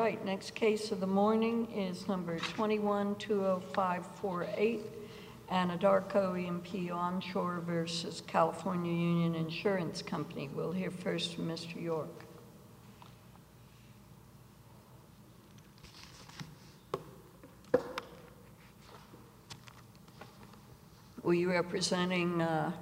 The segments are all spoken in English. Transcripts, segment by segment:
right, next case of the morning is number 21-20548, Anadarko E&P Onshore versus California Union Insurance Company. We'll hear first from Mr. York. Were you representing,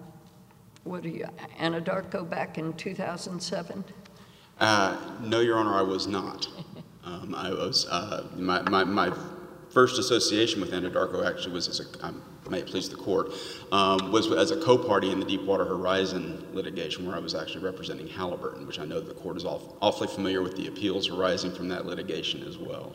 Anadarko back in 2007? No, Your Honor, I was not. I was my first association with Anadarko actually was as a may it please the court was as a co-party in the Deepwater Horizon litigation, where I was actually representing Halliburton, which I know the court is awfully familiar with the appeals arising from that litigation as well.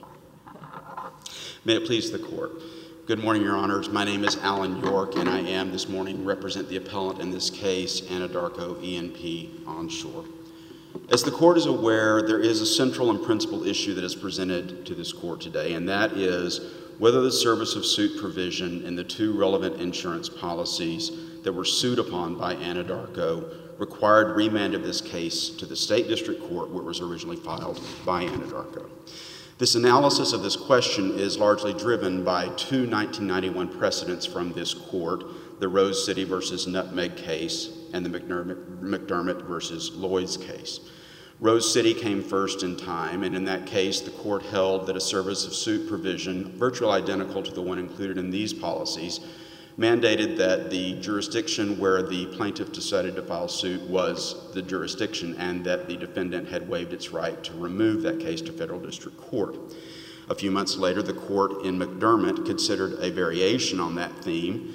May it please the court. Good morning, Your Honors. My name is Alan York, and I am this morning represent the appellant in this case, Anadarko E&P Onshore. As the court is aware, there is a central and principal issue that is presented to this court today, and that is whether the service of suit provision in the two relevant insurance policies that were sued upon by Anadarko required remand of this case to the state district court where it was originally filed by Anadarko. This analysis of this question is largely driven by two 1991 precedents from this court, the Rose City versus Nutmeg case and the McDermott versus Lloyd's case. Rose City came first in time, and in that case, the court held that a service of suit provision, virtually identical to the one included in these policies, mandated that the jurisdiction where the plaintiff decided to file suit was the jurisdiction, and that the defendant had waived its right to remove that case to federal district court. A few months later, the court in McDermott considered a variation on that theme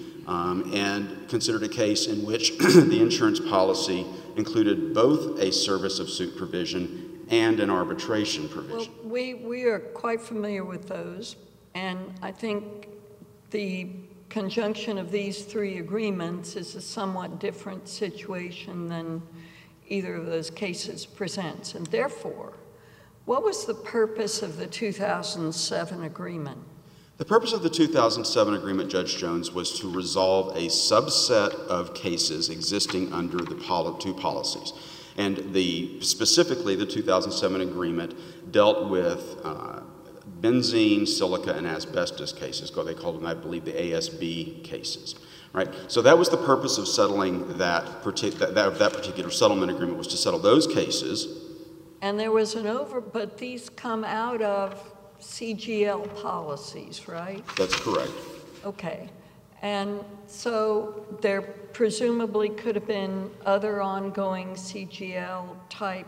and considered a case in which the insurance policy included both a service of suit provision and an arbitration provision. Well, we are quite familiar with those, and I think the conjunction of these three agreements is a somewhat different situation than either of those cases presents. And therefore, what was the purpose of the 2007 agreement? The purpose of the 2007 agreement, Judge Jones, was to resolve a subset of cases existing under the two policies. And specifically, the 2007 agreement dealt with benzene, silica, and asbestos cases. They called them, I believe, the ASB cases. Right? So that was the purpose of settling that particular settlement agreement, was to settle those cases. And there was but these come out of CGL policies, right? That's correct. Okay. And so there presumably could have been other ongoing CGL type,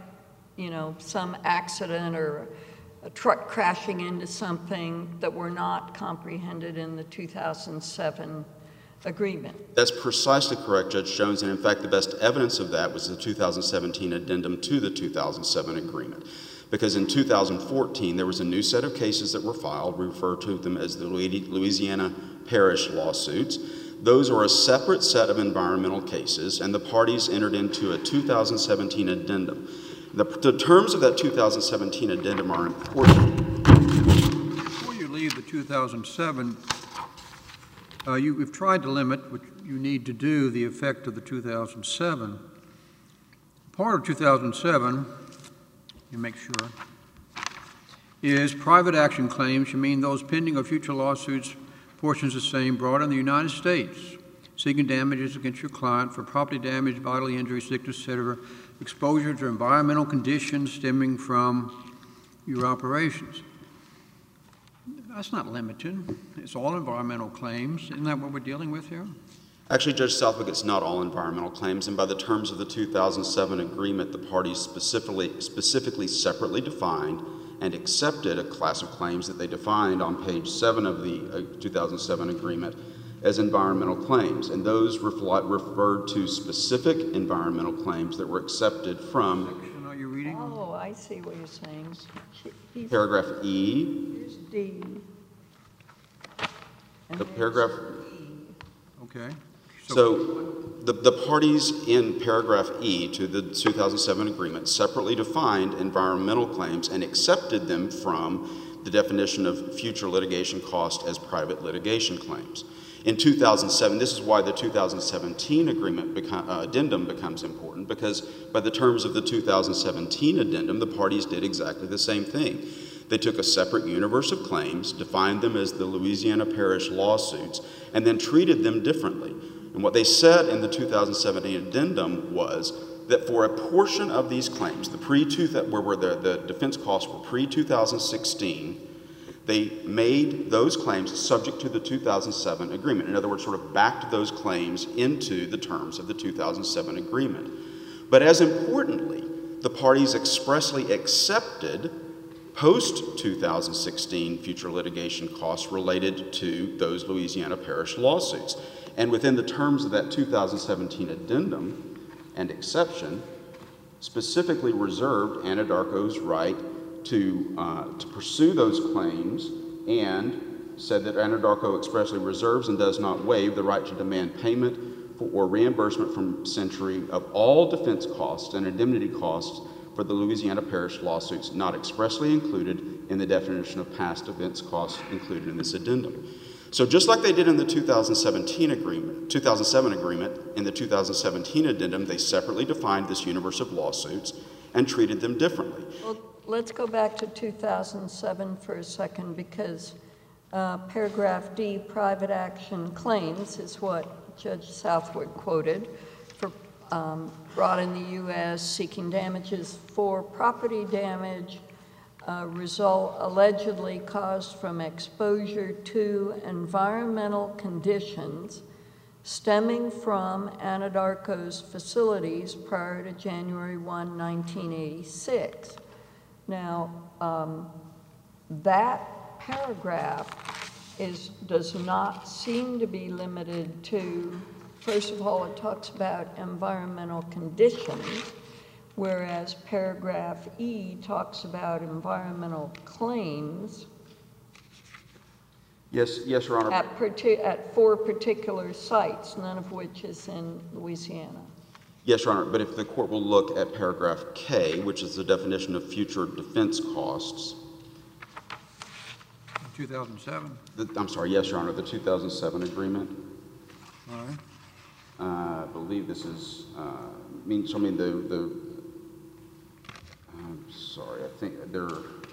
some accident or a truck crashing into something that were not comprehended in the 2007 agreement. That's precisely correct, Judge Jones, and in fact the best evidence of that was the 2017 addendum to the 2007 agreement. Because in 2014 there was a new set of cases that were filed. We refer to them as the Louisiana Parish lawsuits. Those are a separate set of environmental cases, and the parties entered into a 2017 addendum. The terms of that 2017 addendum are important. Before you leave the 2007, we've tried to limit what you need to do, the effect of the 2007. Part of 2007, you make sure, is private action claims. You mean those pending or future lawsuits, portions the same, brought in the United States, seeking damages against your client for property damage, bodily injury, sickness, etc., exposure to environmental conditions stemming from your operations. That's not limited. It's all environmental claims. Isn't that what we're dealing with here? Actually, Judge Southwick, it's not all environmental claims, and by the terms of the 2007 agreement, the parties specifically separately defined and accepted a class of claims that they defined on page 7 of the 2007 agreement as environmental claims, and those referred to specific environmental claims that were accepted from... What section are you reading? Oh, I see what you're saying. Paragraph E. Here's D. The paragraph... Okay. So the parties in paragraph E to the 2007 agreement separately defined environmental claims and accepted them from the definition of future litigation cost as private litigation claims. In 2007, this is why the 2017 addendum becomes important, because by the terms of the 2017 addendum, the parties did exactly the same thing. They took a separate universe of claims, defined them as the Louisiana Parish lawsuits, and then treated them differently. And what they said in the 2017 addendum was that for a portion of these claims, where the defense costs were pre-2016, they made those claims subject to the 2007 agreement. In other words, sort of backed those claims into the terms of the 2007 agreement. But as importantly, the parties expressly accepted post-2016 future litigation costs related to those Louisiana Parish lawsuits. And within the terms of that 2017 addendum and exception, specifically reserved Anadarko's right to pursue those claims, and said that Anadarko expressly reserves and does not waive the right to demand payment or reimbursement from Century of all defense costs and indemnity costs for the Louisiana Parish lawsuits not expressly included in the definition of past defense costs included in this addendum. So just like they did in the 2007 agreement, in the 2017 addendum, they separately defined this universe of lawsuits and treated them differently. Well, let's go back to 2007 for a second, because paragraph D, private action claims, is what Judge Southwood quoted, for brought in the U.S. seeking damages for property damage result allegedly caused from exposure to environmental conditions stemming from Anadarko's facilities prior to January 1, 1986. Now, that paragraph does not seem to be limited to, first of all, it talks about environmental conditions, whereas paragraph E talks about environmental claims. Yes, Your Honor. At 4 particular sites, none of which is in Louisiana. Yes, Your Honor, but if the court will look at paragraph K, which is the definition of future defense costs. 2007? I'm sorry, yes, Your Honor, the 2007 agreement. All right. I believe this is, I'm sorry, I think there.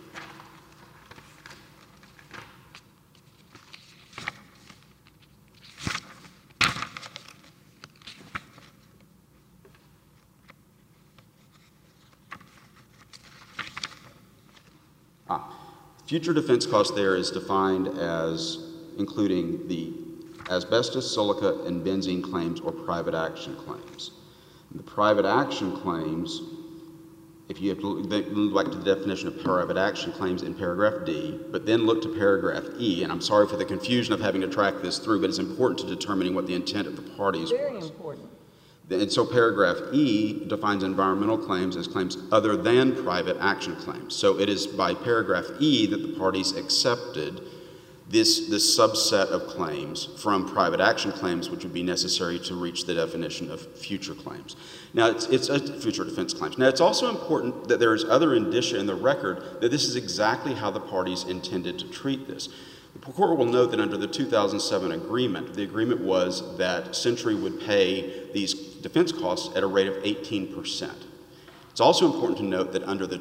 Future defense cost there is defined as including the asbestos, silica, and benzene claims or private action claims. The private action claims, if you have to look back to the definition of private action claims in paragraph D, but then look to paragraph E, and I'm sorry for the confusion of having to track this through, but it's important to determining what the intent of the parties was. Very important. And so paragraph E defines environmental claims as claims other than private action claims. So it is by paragraph E that the parties accepted this subset of claims from private action claims, which would be necessary to reach the definition of future claims. Now, it's future defense claims. Now, it's also important that there is other indicia in the record that this is exactly how the parties intended to treat this. The court will note that under the 2007 agreement, the agreement was that Century would pay these defense costs at a rate of 18%. It's also important to note that under the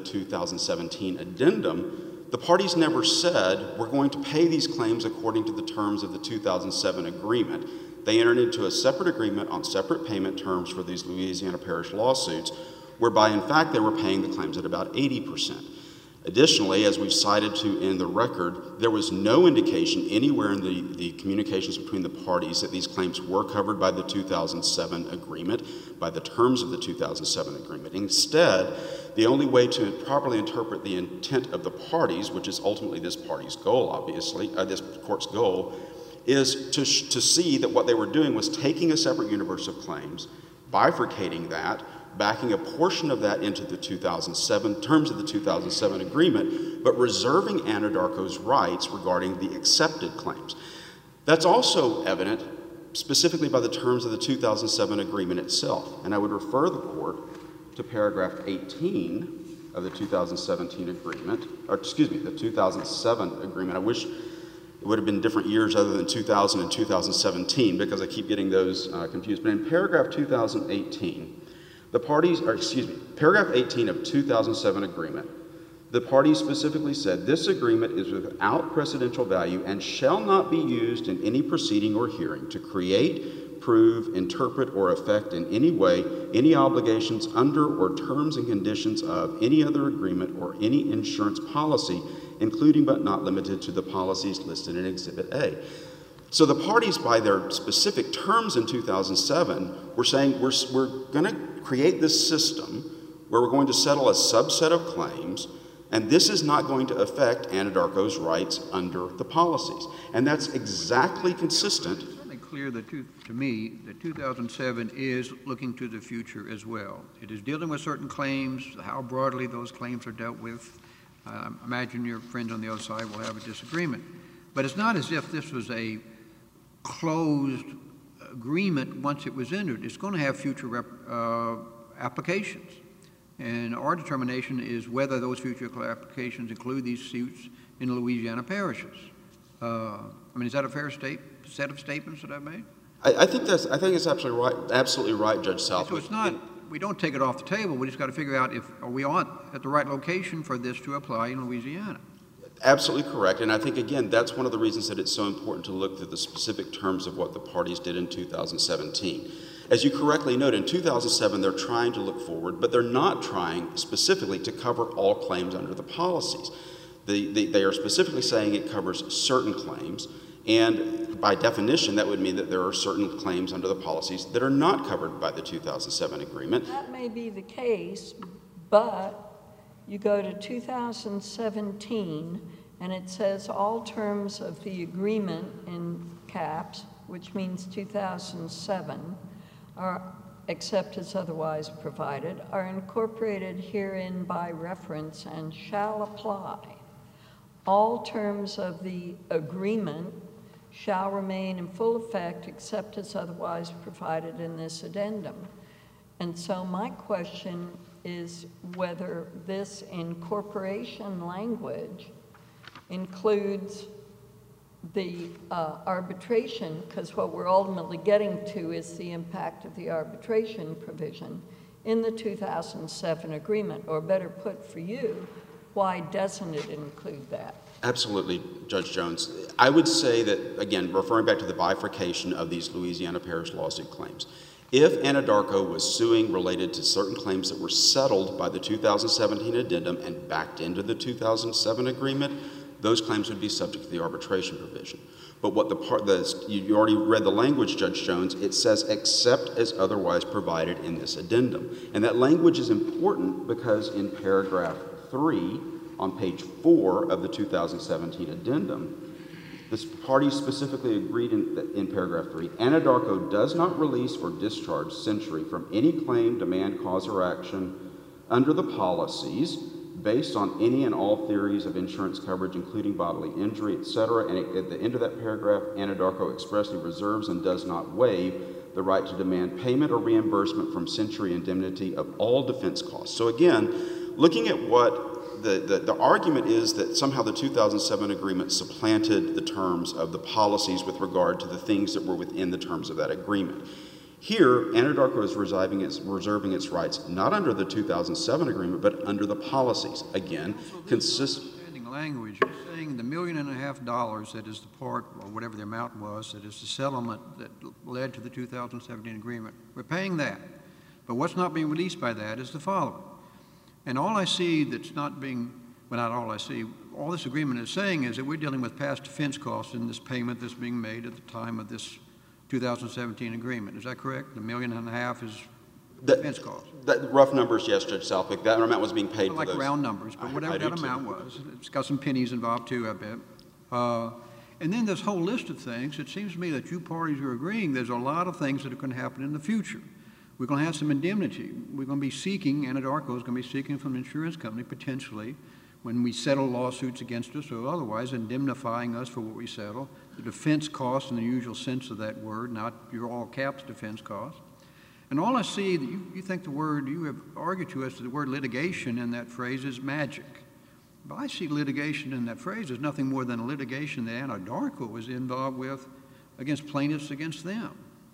2017 addendum, the parties never said, we're going to pay these claims according to the terms of the 2007 agreement. They entered into a separate agreement on separate payment terms for these Louisiana Parish lawsuits, whereby, in fact, they were paying the claims at about 80%. Additionally, as we've cited to in the record, there was no indication anywhere in the communications between the parties that these claims were covered by the 2007 agreement, by the terms of the 2007 agreement. Instead, the only way to properly interpret the intent of the parties, which is ultimately this party's goal, obviously, this court's goal, is to see that what they were doing was taking a separate universe of claims, bifurcating that, backing a portion of that into the 2007 terms of the 2007 agreement, but reserving Anadarko's rights regarding the accepted claims. That's also evident specifically by the terms of the 2007 agreement itself. And I would refer the court to paragraph 18 of the 2017 agreement, or excuse me, the 2007 agreement. I wish it would have been different years other than 2000 and 2017 because I keep getting those confused. But in paragraph 2018, paragraph 18 of 2007 agreement the parties specifically said, this agreement is without precedential value and shall not be used in any proceeding or hearing to create, prove, interpret, or affect in any way any obligations under or terms and conditions of any other agreement or any insurance policy, including but not limited to the policies listed in Exhibit A. So the parties, by their specific terms in 2007, were saying we're going to create this system where we're going to settle a subset of claims, and this is not going to affect Anadarko's rights under the policies. And that's exactly consistent. It's certainly clear that to me that 2007 is looking to the future as well. It is dealing with certain claims, how broadly those claims are dealt with. I imagine your friends on the other side will have a disagreement. But it's not as if this was a closed agreement once it was entered. It's going to have future applications. And our determination is whether those future applications include these suits in Louisiana parishes. I mean, is that a fair set of statements that I've made? I think it's absolutely right, Judge Southwick. So it's not, we don't take it off the table. We just got to figure out are we at the right location for this to apply in Louisiana. Absolutely correct. And I think, again, that's one of the reasons that it's so important to look through the specific terms of what the parties did in 2017. As you correctly note, in 2007, they're trying to look forward, but they're not trying specifically to cover all claims under the policies. They are specifically saying it covers certain claims, and by definition, that would mean that there are certain claims under the policies that are not covered by the 2007 agreement. That may be the case, but you go to 2017, and it says all terms of the agreement in caps, which means 2007, are, except as otherwise provided, are incorporated herein by reference and shall apply. All terms of the agreement shall remain in full effect except as otherwise provided in this addendum. And so my question is whether this incorporation language includes the arbitration, because what we're ultimately getting to is the impact of the arbitration provision in the 2007 agreement, or better put for you, why doesn't it include that? Absolutely, Judge Jones. I would say that, again, referring back to the bifurcation of these Louisiana parish lawsuit claims, if Anadarko was suing related to certain claims that were settled by the 2017 addendum and backed into the 2007 agreement, those claims would be subject to the arbitration provision. But what you already read the language, Judge Jones, it says except as otherwise provided in this addendum. And that language is important because in paragraph 3 on page 4 of the 2017 addendum, this party specifically agreed in paragraph 3, Anadarko does not release or discharge Century from any claim, demand, cause, or action under the policies based on any and all theories of insurance coverage, including bodily injury, etc. And at the end of that paragraph, Anadarko expressly reserves and does not waive the right to demand payment or reimbursement from Century Indemnity of all defense costs. So again, looking at what the argument is that somehow the 2007 agreement supplanted the terms of the policies with regard to the things that were within the terms of that agreement. Here, Anadarko is reserving its rights not under the 2007 agreement, but under the policies. Again, consistent language. You're saying the $1.5 million that is the part, or whatever the amount was, that is the settlement that led to the 2017 agreement. We're paying that. But what's not being released by that is the following. And all I see that's not being, well, not all I see, all this agreement is saying is that we're dealing with past defense costs in this payment that's being made at the time of this 2017 agreement. Is that correct? The $1.5 million is defense costs. Rough numbers, yes, Judge Southwick. That amount was being paid for like those. Round numbers, but whatever that amount was. It's got some pennies involved too, I bet. And then this whole list of things, it seems to me that you parties are agreeing there's a lot of things that are going to happen in the future. We're going to have some indemnity. We're going to be seeking, Anadarko is going to be seeking from an insurance company potentially when we settle lawsuits against us or otherwise indemnifying us for what we settle. The defense costs in the usual sense of that word, not your all caps defense costs. And all I see that you think the word, you have argued to us that the word litigation in that phrase is magic. But I see litigation in that phrase as nothing more than a litigation that Anadarko was involved with against plaintiffs against them.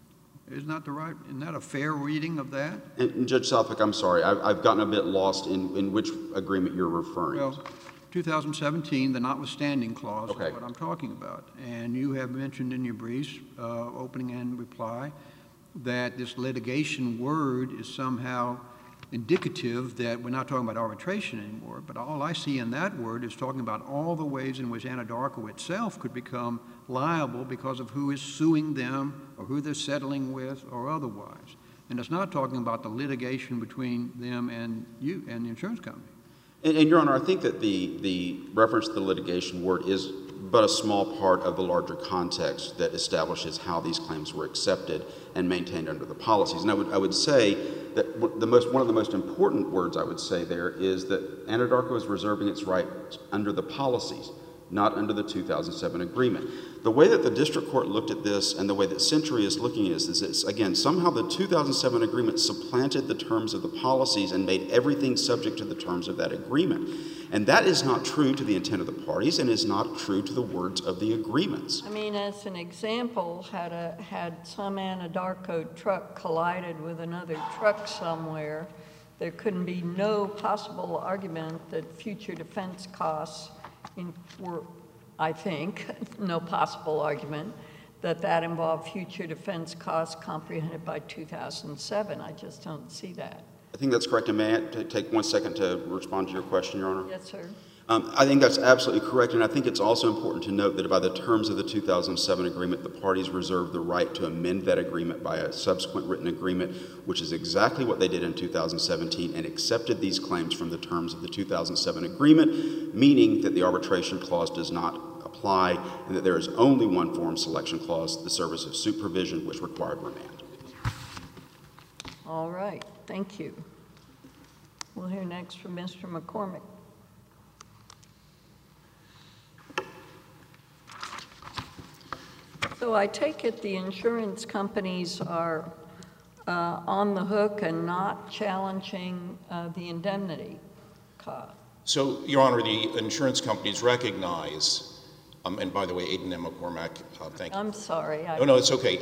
Isn't that a fair reading of that? And Judge Southwick, I'm sorry, I've gotten a bit lost in which agreement you're referring to. Well, 2017, the notwithstanding clause Okay. is what I'm talking about. And you have mentioned in your briefs, opening and reply, that this litigation word is somehow indicative that we're not talking about arbitration anymore, but all I see in that word is talking about all the ways in which Anadarko itself could become liable because of who is suing them or who they're settling with or otherwise. And it's not talking about the litigation between them and you and the insurance company. And Your Honor, I think that the reference to the litigation word is but a small part of the larger context that establishes how these claims were accepted and maintained under the policies. And I would say that one of the most important words I would say there is that Anadarko is reserving its right under the policies, not under the 2007 agreement. The way that the district court looked at this and the way that Century is looking at this is, again, somehow the 2007 agreement supplanted the terms of the policies and made everything subject to the terms of that agreement. And that is not true to the intent of the parties and is not true to the words of the agreements. I mean, as an example, had some Anadarko truck collided with another truck somewhere, there couldn't be no possible argument that future defense costs were, I think, no possible argument that involved future defense costs comprehended by 2007. I just don't see that. I think that's correct. And may I take 1 second to respond to your question, Your Honor? Yes, sir. I think that's absolutely correct, and I think it's also important to note that by the terms of the 2007 agreement, the parties reserved the right to amend that agreement by a subsequent written agreement, which is exactly what they did in 2017, and accepted these claims from the terms of the 2007 agreement, meaning that the arbitration clause does not apply and that there is only one form selection clause, the service of supervision, which required remand. All right. Thank you. We'll hear next from Mr. McCormick. So I take it the insurance companies are on the hook and not challenging the indemnity cost. So, Your Honor, the insurance companies recognize, and by the way, Aiden M. McCormack, thank you. I'm sorry. No, it's okay.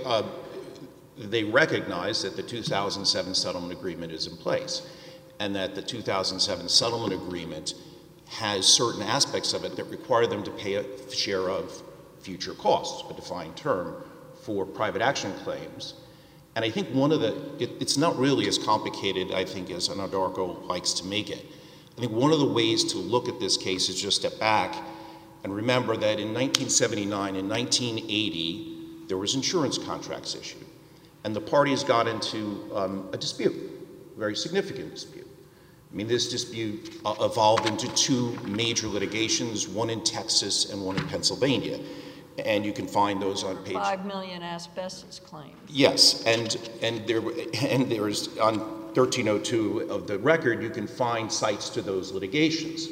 They recognize that the 2007 settlement agreement is in place and that the 2007 settlement agreement has certain aspects of it that require them to pay a share of future costs, a defined term, for private action claims. And I think it's not really as complicated, I think, as Anadarko likes to make it. I think one of the ways to look at this case is just step back and remember that in 1979 and 1980, there was insurance contracts issued. And the parties got into a dispute, a very significant dispute. I mean, this dispute evolved into two major litigations, one in Texas and one in Pennsylvania. And you can find those on page 5 million asbestos claims. Yes, and there's on 1302 of the record, you can find cites to those litigations.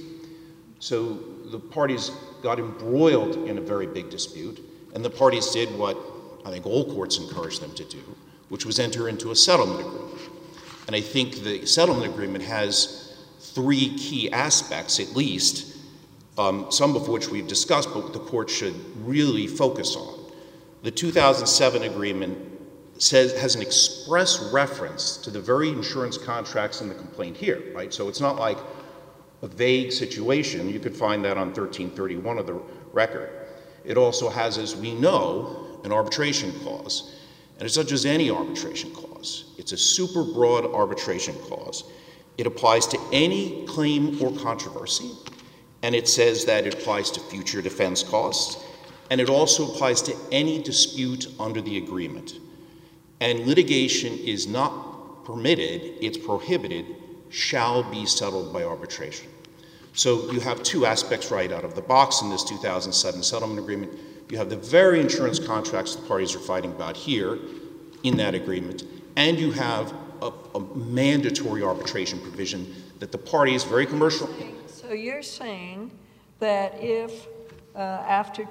So the parties got embroiled in a very big dispute, and the parties did what I think all courts encourage them to do, which was enter into a settlement agreement. And I think the settlement agreement has three key aspects, at least, some of which we've discussed, but the court should really focus on. The 2007 agreement has an express reference to the very insurance contracts in the complaint here, right? So it's not like a vague situation. You could find that on 1331 of the record. It also has, as we know, an arbitration clause. And it's not just any arbitration clause. It's a super broad arbitration clause. It applies to any claim or controversy, and it says that it applies to future defense costs, and it also applies to any dispute under the agreement. And litigation is not permitted, it's prohibited, shall be settled by arbitration. So you have two aspects right out of the box in this 2007 settlement agreement. You have the very insurance contracts the parties are fighting about here in that agreement, and you have a mandatory arbitration provision that the parties, very commercial. So you're saying that if after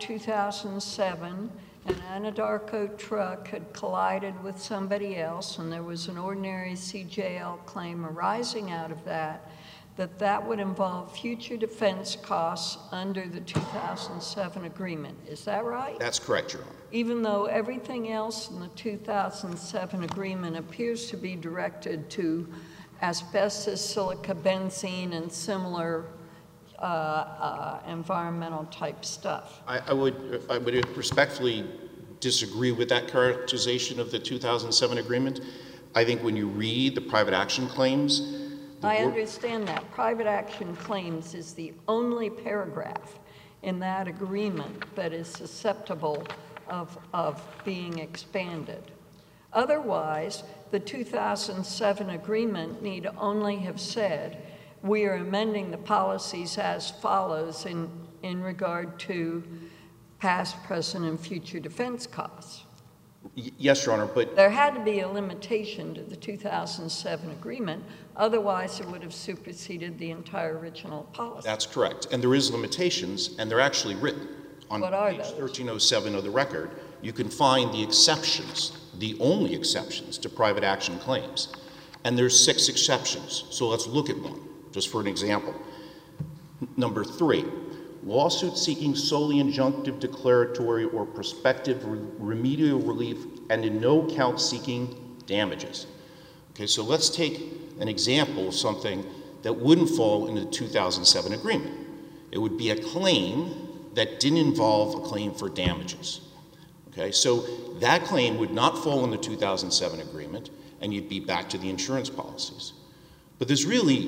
2007 an Anadarko truck had collided with somebody else and there was an ordinary CJL claim arising out of that, that would involve future defense costs under the 2007 agreement. Is that right? That's correct, Your Honor. Even though everything else in the 2007 agreement appears to be directed to asbestos, silica, benzene, and similar environmental type stuff. I would respectfully disagree with that characterization of the 2007 agreement. I think when you read the private action claims, I understand that. Private action claims is the only paragraph in that agreement that is susceptible of being expanded. Otherwise, the 2007 agreement need only have said, we are amending the policies as follows in regard to past, present, and future defense costs. Yes, Your Honor, but There had to be a limitation to the 2007 agreement, otherwise it would have superseded the entire original policy. that's correct. And there is limitations, and they're actually written. On What are page those? 1307 of the record, you can find the exceptions, the only exceptions to private action claims. And there's 6 exceptions, so let's look at one, just for an example. Number 3, lawsuit seeking solely injunctive, declaratory, or prospective remedial relief, and in no count seeking damages. Okay, so let's take an example of something that wouldn't fall in the 2007 agreement. It would be a claim that didn't involve a claim for damages. Okay, so that claim would not fall in the 2007 agreement, and you'd be back to the insurance policies. But there's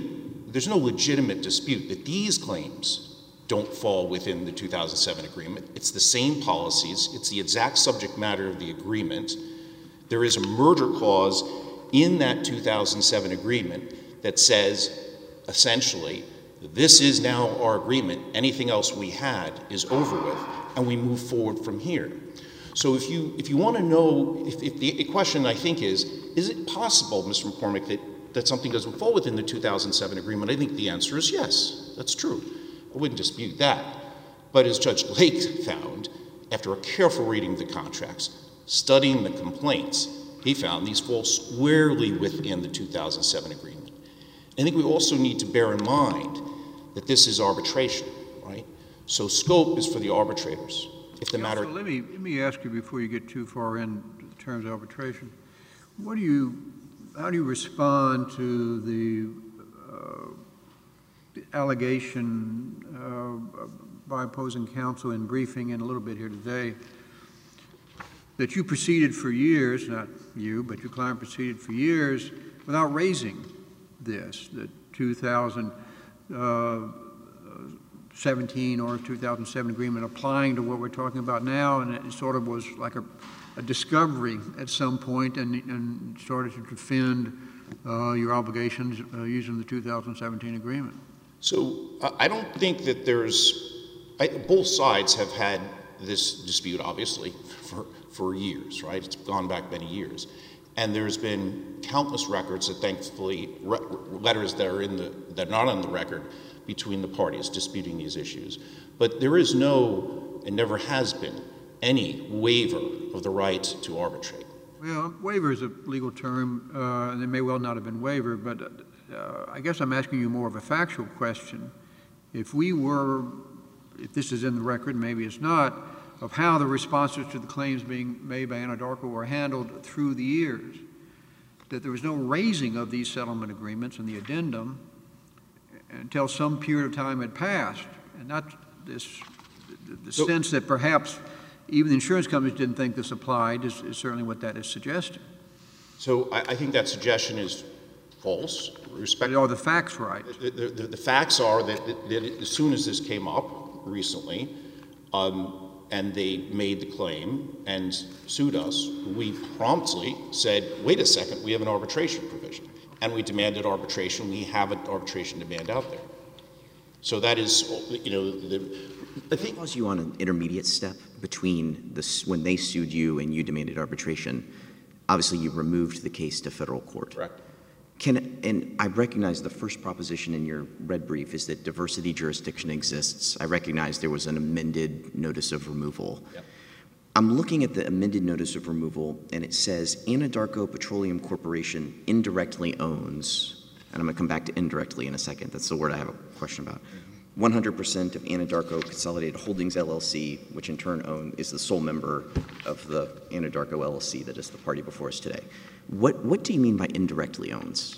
no legitimate dispute that these claims don't fall within the 2007 agreement. It's the same policies. It's the exact subject matter of the agreement. There is a merger clause in that 2007 agreement that says, essentially, this is now our agreement. Anything else we had is over with, and we move forward from here. So if you want to know, if the question I think is it possible, Mr. McCormick, that something doesn't fall within the 2007 agreement? I think the answer is yes, that's true. I wouldn't dispute that. But as Judge Lake found, after a careful reading of the contracts, studying the complaints, he found these fall squarely within the 2007 agreement. I think we also need to bear in mind that this is arbitration, right? So scope is for the arbitrators. If the matter... Let me ask you before you get too far into the terms of arbitration. How do you respond to the allegation by opposing counsel in briefing and a little bit here today that you proceeded for years, not you, but your client proceeded for years without raising this, the 2017 or 2007 agreement applying to what we're talking about now, and it sort of was like a discovery at some point and started to defend your obligations using the 2017 agreement? So I don't think that both sides have had this dispute, obviously, for years, right? It's gone back many years. And there's been countless records that thankfully, letters that are not on the record between the parties disputing these issues. But there is no, and never has been, any waiver of the right to arbitrate. Well, waiver is a legal term, and it may well not have been waiver, but I guess I'm asking you more of a factual question. If this is in the record, maybe it's not, of how the responses to the claims being made by Anadarko were handled through the years, that there was no raising of these settlement agreements and the addendum until some period of time had passed, and not the sense that perhaps even the insurance companies didn't think this applied is certainly what that is suggesting. So I think that suggestion is false. Are the facts right? The facts are that as soon as this came up recently, and they made the claim and sued us, we promptly said, wait a second, we have an arbitration provision. And we demanded arbitration. We have an arbitration demand out there. So that is, I think... Was you on an intermediate step between when they sued you and you demanded arbitration? Obviously, you removed the case to federal court. Correct. And I recognize the first proposition in your red brief is that diversity jurisdiction exists. I recognize there was an amended notice of removal. Yep. I'm looking at the amended notice of removal, and it says Anadarko Petroleum Corporation indirectly owns, and I'm going to come back to indirectly in a second. That's the word I have a question about. 100% of Anadarko Consolidated Holdings LLC, which in turn is the sole member of the Anadarko LLC that is the party before us today. What do you mean by indirectly owns?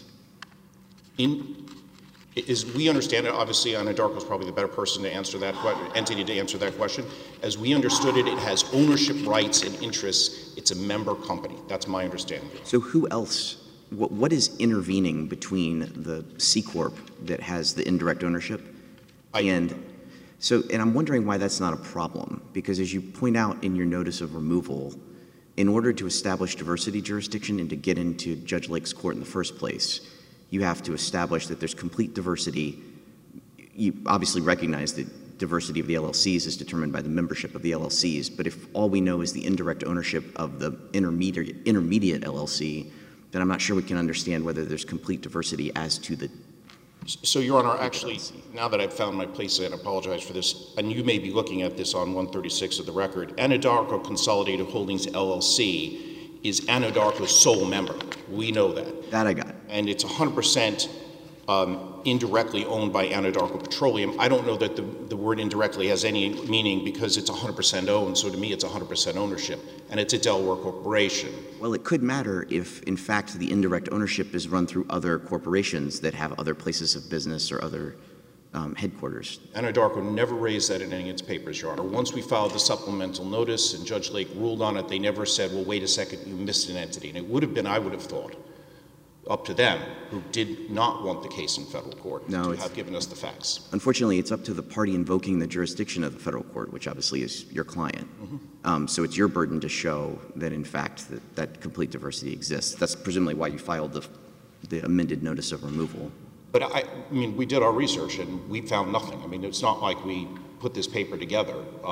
As we understand it, obviously Anadarko is probably the better person to answer that entity to answer that question. As we understood it, it has ownership rights and interests. It's a member company. That's my understanding. So who else? What is intervening between the C Corp that has the indirect ownership? And I'm wondering why that's not a problem, because as you point out in your notice of removal, in order to establish diversity jurisdiction and to get into Judge Lake's court in the first place, you have to establish that there's complete diversity. You obviously recognize that diversity of the LLCs is determined by the membership of the LLCs, but if all we know is the indirect ownership of the intermediate LLC, then I'm not sure we can understand whether there's complete diversity as to the. So, Your Honor, actually, now that I've found my place, and I apologize for this, and you may be looking at this on 136 of the record, Anadarko Consolidated Holdings LLC is Anadarko's sole member. We know that. That I got. And it's 100% indirectly owned by Anadarko Petroleum. I don't know that the word indirectly has any meaning because it's 100% owned, so to me it's 100% ownership, and it's a Delaware corporation. Well, it could matter if, in fact, the indirect ownership is run through other corporations that have other places of business or other headquarters. Anadarko never raised that in any of its papers, Your Honor. Once we filed the supplemental notice and Judge Lake ruled on it, they never said, well, wait a second, you missed an entity. And it would have been, I would have thought, up to them, who did not want the case in federal court, to have given us the facts. Unfortunately, it's up to the party invoking the jurisdiction of the federal court, which obviously is your client. Mm-hmm. So it's your burden to show that, in fact, that complete diversity exists. That's presumably why you filed the amended notice of removal. But I mean, we did our research and we found nothing. I mean, it's not like we put this paper together.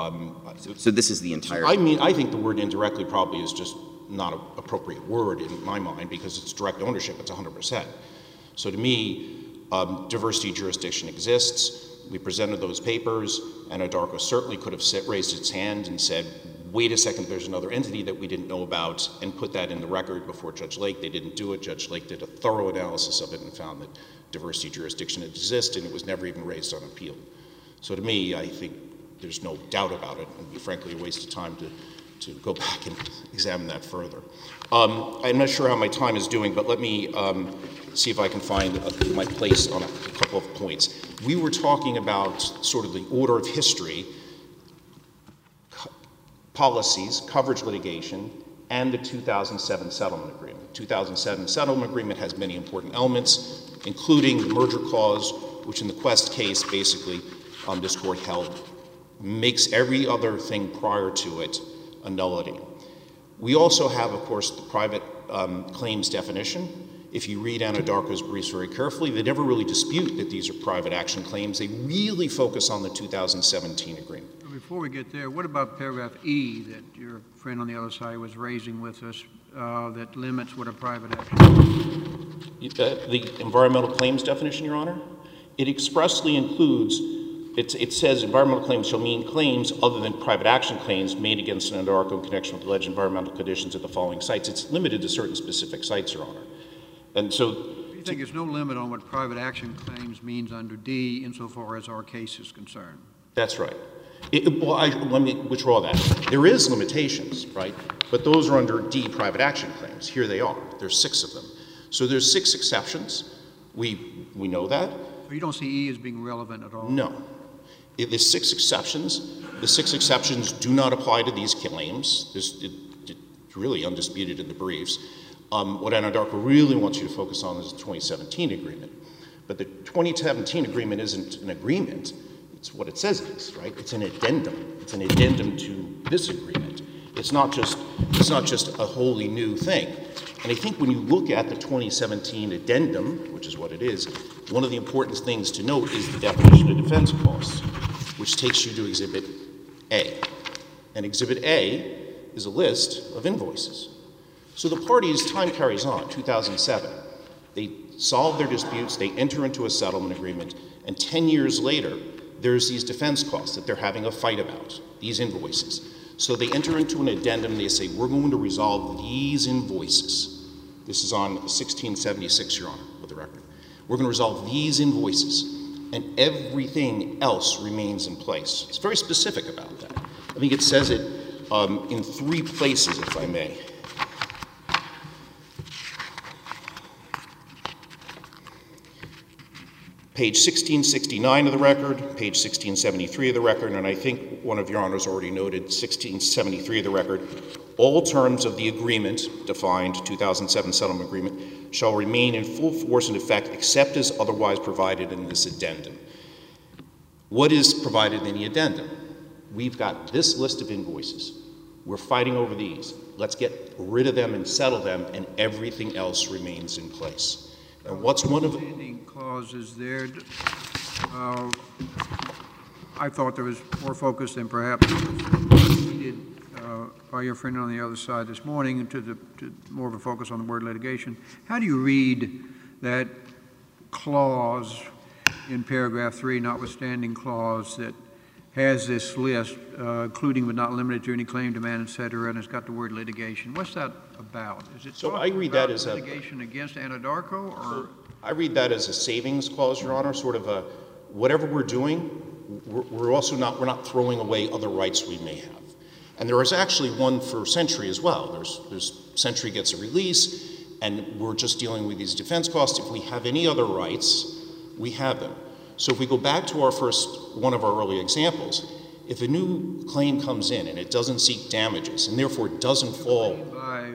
So this is the entire. I mean, I think the word indirectly probably is just not an appropriate word in my mind because it's direct ownership, it's 100%. So to me, diversity jurisdiction exists. We presented those papers, and Anadarko certainly could have raised its hand and said, wait a second, there's another entity that we didn't know about, and put that in the record before Judge Lake. They didn't do it. Judge Lake did a thorough analysis of it and found that diversity jurisdiction exists, and it was never even raised on appeal. So to me, I think there's no doubt about it. It would be frankly a waste of time to go back and examine that further. I'm not sure how my time is doing, but let me see if I can find my place on a couple of points. We were talking about sort of the order of history, policies, coverage litigation, and the 2007 settlement agreement. The 2007 settlement agreement has many important elements, including the merger clause, which in the Quest case, basically, this court held, makes every other thing prior to it a nullity. We also have, of course, the private claims definition. If you read Anadarko's briefs very carefully, they never really dispute that these are private action claims. They really focus on the 2017 agreement. Before we get there, what about paragraph E that your friend on the other side was raising with us that limits what a private action is? The environmental claims definition, Your Honor, it expressly includes, it says environmental claims shall mean claims other than private action claims made against Anadarko in connection with alleged environmental conditions at the following sites. It's limited to certain specific sites, Your Honor. And so, you think there's no limit on what private action claims means under D insofar as our case is concerned? That's right. Let me withdraw that. There is limitations, right? But those are under D, private action claims. Here they are. There's 6 of them. So there's 6 exceptions. We know that. So you don't see E as being relevant at all? No. There's 6 exceptions. The 6 exceptions do not apply to these claims. It's really undisputed in the briefs. What Anadarko really wants you to focus on is the 2017 agreement. But the 2017 agreement isn't an agreement. It's what it says it is, right? It's an addendum. It's an addendum to this agreement. It's not just a wholly new thing. And I think when you look at the 2017 addendum, which is what it is, one of the important things to note is the definition of defense costs, which takes you to Exhibit A. And Exhibit A is a list of invoices. So the parties, time carries on, 2007. They solve their disputes, they enter into a settlement agreement, and 10 years later, there's these defense costs that they're having a fight about, these invoices. So they enter into an addendum, they say, we're going to resolve these invoices. This is on 1676, Your Honor, of the record. We're going to resolve these invoices, and everything else remains in place. It's very specific about that. I think it says it in 3 places, if I may. Page 1669 of the record, page 1673 of the record, and I think one of your honors already noted 1673 of the record. All terms of the agreement, defined 2007 settlement agreement, shall remain in full force and effect except as otherwise provided in this addendum. What is provided in the addendum? We've got this list of invoices. We're fighting over these. Let's get rid of them and settle them, and everything else remains in place. And what's one of the standing clauses there? I thought there was more focus than perhaps needed by your friend on the other side this morning to more of a focus on the word litigation. How do you read that clause in paragraph 3, notwithstanding clause, that has this list, including but not limited to any claim, demand, et cetera, and it's got the word litigation? What's that about? Is it So talking I read about that as litigation against Anadarko, or? I read that as a savings clause, Your Honor, sort of a, whatever we're doing, we're not throwing away other rights we may have. And there is actually one for Century as well. There's Century gets a release, and we're just dealing with these defense costs. If we have any other rights, we have them. So if we go back to one of our early examples, if a new claim comes in and it doesn't seek damages and therefore doesn't fall By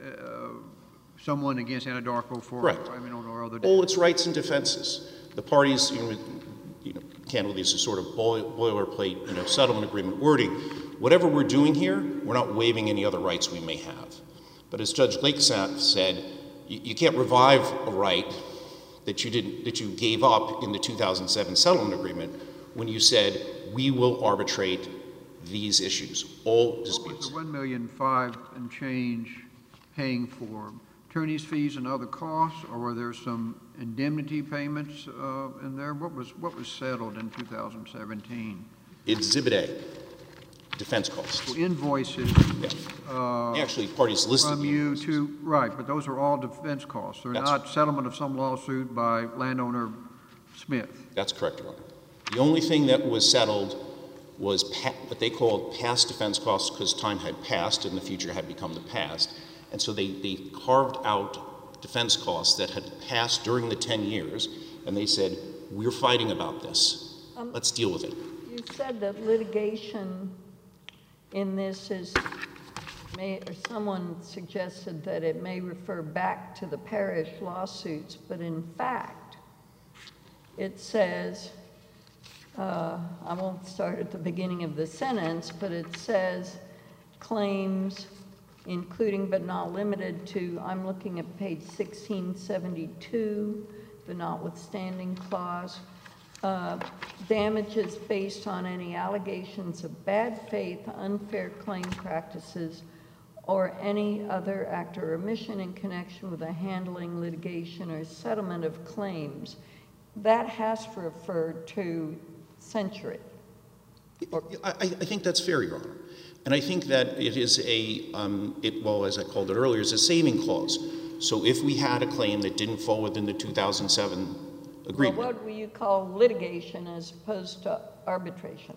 someone against Anadarko for Correct. or other all its rights and defenses, the parties, candidly, this is sort of boilerplate, settlement agreement wording. Whatever we're doing here, we're not waiving any other rights we may have. But as Judge Lake said, you can't revive a right that you gave up in the 2007 settlement agreement when you said we will arbitrate these issues, all disputes. What was the $1,000,005 and change paying for? Attorney's fees and other costs, or were there some indemnity payments in there? What was settled in 2017? Exhibit A, defense costs. Invoices. Yeah. Actually, parties listed From the you invoices. to, right, but those are all defense costs. They're That's- not settlement of some lawsuit by landowner Smith. That's correct, Your Honor. The only thing that was settled was what they called past defense costs because time had passed and the future had become the past. And so they carved out defense costs that had passed during the 10 years, and they said, we're fighting about this. Let's deal with it. You said that litigation in this someone suggested that it may refer back to the parish lawsuits, but in fact, it says, I won't start at the beginning of the sentence, but it says claims including but not limited to, I'm looking at page 1672, the notwithstanding clause, damages based on any allegations of bad faith, unfair claim practices, or any other act or omission in connection with the handling, litigation, or settlement of claims. That has to refer to Century. I think that's fair, Your Honor. And I think that it is well, as I called it earlier, is a saving clause. So if we had a claim that didn't fall within the 2007 agreement. Well, what will you call litigation as opposed to arbitration?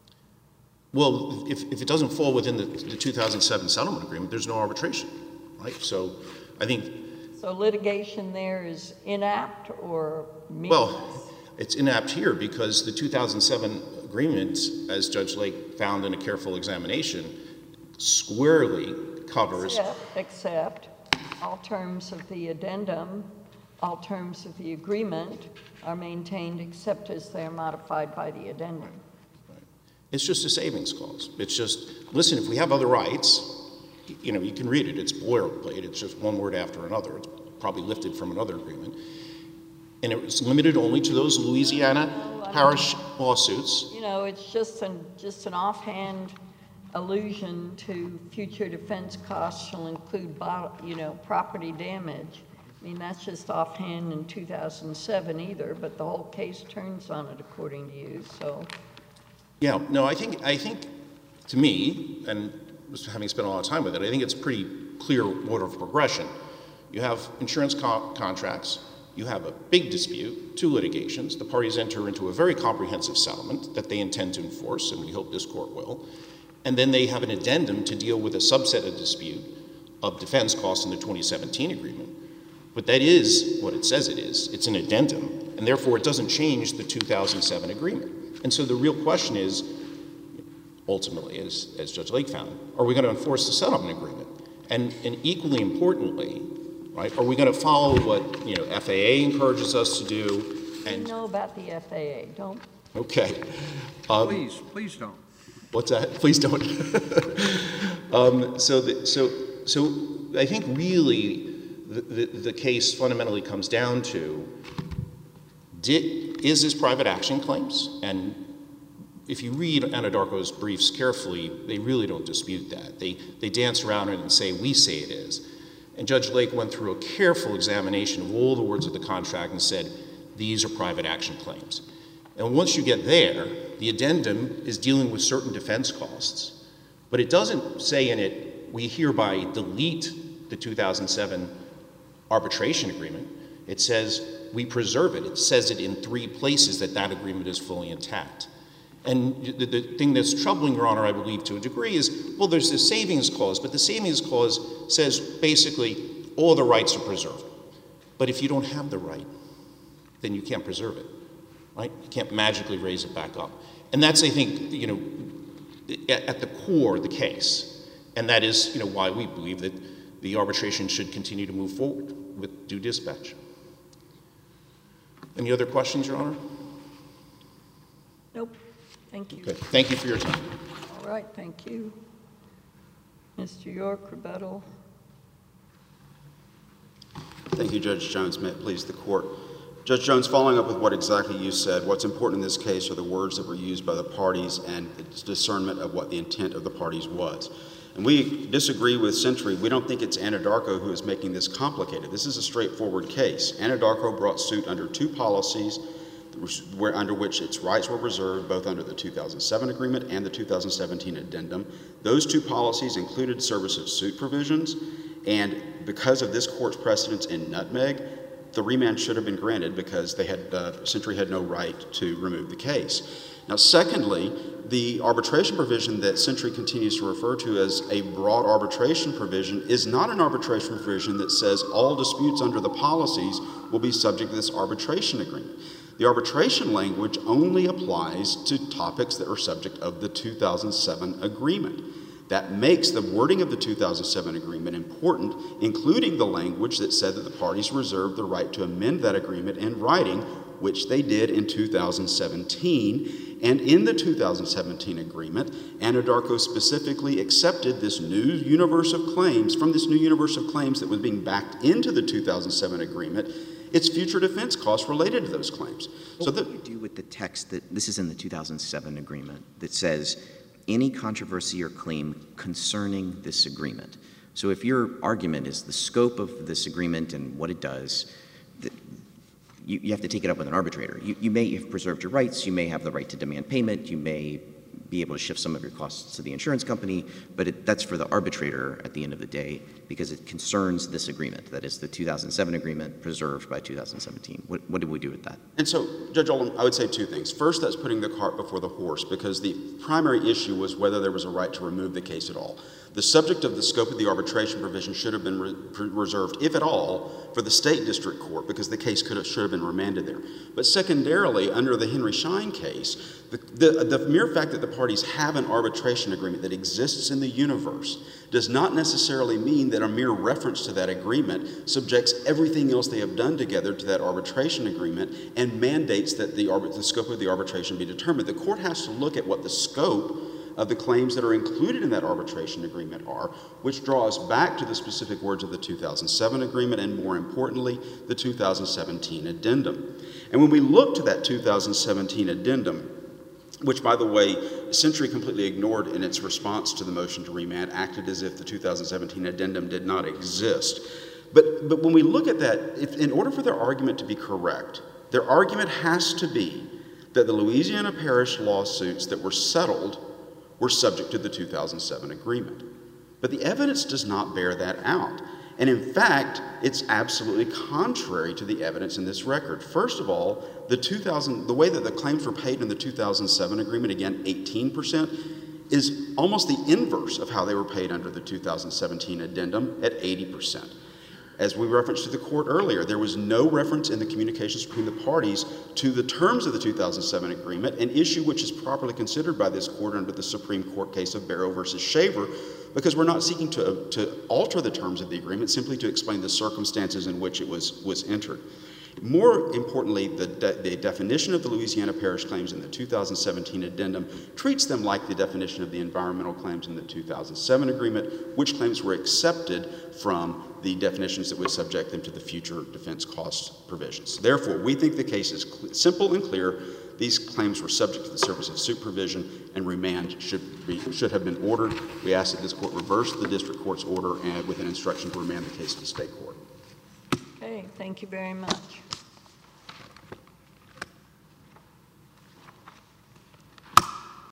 Well, if it doesn't fall within the 2007 settlement agreement, there's no arbitration, right? So I think... So litigation there is inapt or meaningless? Well, it's inapt here because the 2007 agreement, as Judge Lake found in a careful examination, squarely covers... Except all terms of the addendum, all terms of the agreement are maintained except as they are modified by the addendum. Right. It's just a savings clause. It's just, listen, if we have other rights, you can read it. It's boilerplate. It's just one word after another. It's probably lifted from another agreement. And it was limited only to those Louisiana parish lawsuits. It's just an offhand allusion to future defense costs shall include, property damage. I mean, that's just offhand in 2007 either, but the whole case turns on it according to you, so. Yeah, no, I think to me, and having spent a lot of time with it, I think it's pretty clear order of progression. You have insurance contracts, you have a big dispute, 2 litigations. The parties enter into a very comprehensive settlement that they intend to enforce, and we hope this court will. And then they have an addendum to deal with a subset of dispute of defense costs in the 2017 agreement. But that is what it says it is. It's an addendum, and therefore it doesn't change the 2007 agreement. And so the real question is, ultimately, as Judge Lake found, are we going to enforce the settlement agreement? And equally importantly, right, are we going to follow what, FAA encourages us to do? And You know about the FAA, don't? Okay. Please don't. What's that? Please don't. So I think really the case fundamentally comes down to, is this private action claims? And if you read Anadarko's briefs carefully, they really don't dispute that. They dance around it and say, we say it is. And Judge Lake went through a careful examination of all the words of the contract and said, these are private action claims. And once you get there, the addendum is dealing with certain defense costs, but it doesn't say in it, we hereby delete the 2007 arbitration agreement. It says we preserve it. It says it in 3 places that agreement is fully intact. And the thing that's troubling, Your Honor, I believe to a degree is, well, there's this savings clause, but the savings clause says basically all the rights are preserved. But if you don't have the right, then you can't preserve it, right? You can't magically raise it back up. And that's, I think, at the core of the case. And that is, why we believe that the arbitration should continue to move forward with due dispatch. Any other questions, Your Honor? Nope. Thank you. Okay. Thank you for your time. All right, thank you. Mr. York, rebuttal. Thank you, Judge Jones. May it please the court. Judge Jones, following up with what exactly you said, what's important in this case are the words that were used by the parties and the discernment of what the intent of the parties was. And we disagree with Century. We don't think it's Anadarko who is making this complicated. This is a straightforward case. Anadarko brought suit under 2 policies under which its rights were reserved, both under the 2007 agreement and the 2017 addendum. Those 2 policies included service of suit provisions, and because of this court's precedence in Nutmeg, the remand should have been granted because Century had no right to remove the case. Now, secondly, the arbitration provision that Century continues to refer to as a broad arbitration provision is not an arbitration provision that says all disputes under the policies will be subject to this arbitration agreement. The arbitration language only applies to topics that are subject of the 2007 agreement. That makes the wording of the 2007 agreement important, including the language that said that the parties reserved the right to amend that agreement in writing, which they did in 2017. And in the 2017 agreement, Anadarko specifically accepted this new universe of claims, from this new universe of claims that was being backed into the 2007 agreement, its future defense costs related to those claims. What do you do with the text that, this is in the 2007 agreement, that says any controversy or claim concerning this agreement? So if your argument is the scope of this agreement and what it does, you have to take it up with an arbitrator. You may have preserved your rights, you may have the right to demand payment, you may be able to shift some of your costs to the insurance company, but that's for the arbitrator at the end of the day because it concerns this agreement, that is the 2007 agreement preserved by 2017. What did we do with that? And so, Judge Oldham, I would say 2 things. First, that's putting the cart before the horse because the primary issue was whether there was a right to remove the case at all. The subject of the scope of the arbitration provision should have been reserved, if at all, for the state district court because the case should have been remanded there. But secondarily, under the Henry Schein case, the mere fact that the parties have an arbitration agreement that exists in the universe does not necessarily mean that a mere reference to that agreement subjects everything else they have done together to that arbitration agreement and mandates that the scope of the arbitration be determined. The court has to look at what the scope of the claims that are included in that arbitration agreement are, which draws back to the specific words of the 2007 agreement and, more importantly, the 2017 addendum. And when we look to that 2017 addendum, which, by the way, Century completely ignored in its response to the motion to remand, acted as if the 2017 addendum did not exist. But when we look at that, in order for their argument to be correct, their argument has to be that the Louisiana Parish lawsuits that were settled were subject to the 2007 agreement. But the evidence does not bear that out. And in fact, it's absolutely contrary to the evidence in this record. First of all, the way that the claims were paid in the 2007 agreement, again, 18%, is almost the inverse of how they were paid under the 2017 addendum at 80%. As we referenced to the court earlier, there was no reference in the communications between the parties to the terms of the 2007 agreement, an issue which is properly considered by this court under the Supreme Court case of Barrow versus Shaver, because we're not seeking to alter the terms of the agreement, simply to explain the circumstances in which it was entered. More importantly, the definition of the Louisiana Parish claims in the 2017 addendum treats them like the definition of the environmental claims in the 2007 agreement, which claims were accepted from the definitions that would subject them to the future defense cost provisions. Therefore, we think the case is simple and clear. These claims were subject to the service of supervision, and remand should have been ordered. We ask that this court reverse the district court's order and with an instruction to remand the case to the state court. Okay, thank you very much.